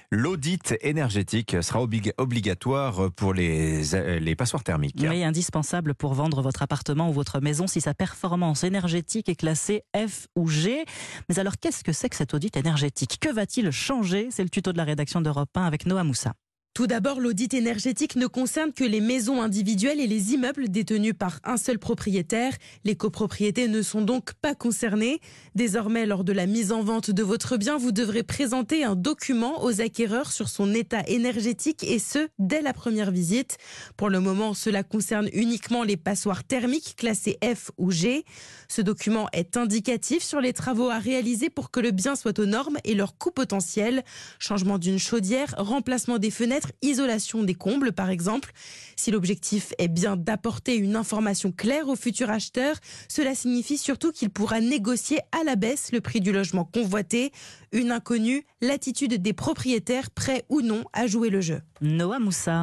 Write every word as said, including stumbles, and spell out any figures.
L'audit énergétique sera oblig- obligatoire pour les, euh, les passoires thermiques. Oui, indispensable pour vendre votre appartement ou votre maison si sa performance énergétique est classée F ou G. Mais alors, qu'est-ce que c'est que cet audit énergétique? Que va-t-il changer? C'est le tuto de la rédaction d'Europe un avec Noah Moussa. Tout d'abord, l'audit énergétique ne concerne que les maisons individuelles et les immeubles détenus par un seul propriétaire. Les copropriétés ne sont donc pas concernées. Désormais, lors de la mise en vente de votre bien, vous devrez présenter un document aux acquéreurs sur son état énergétique et ce, dès la première visite. Pour le moment, cela concerne uniquement les passoires thermiques classées F ou G. Ce document est indicatif sur les travaux à réaliser pour que le bien soit aux normes et leur coût potentiel. Changement d'une chaudière, remplacement des fenêtres, isolation des combles par exemple. Si l'objectif est bien d'apporter une information claire au futur acheteur, cela signifie surtout qu'il pourra négocier à la baisse le prix du logement convoité. Une inconnue, l'attitude des propriétaires prêts ou non à jouer le jeu. Noah Moussa.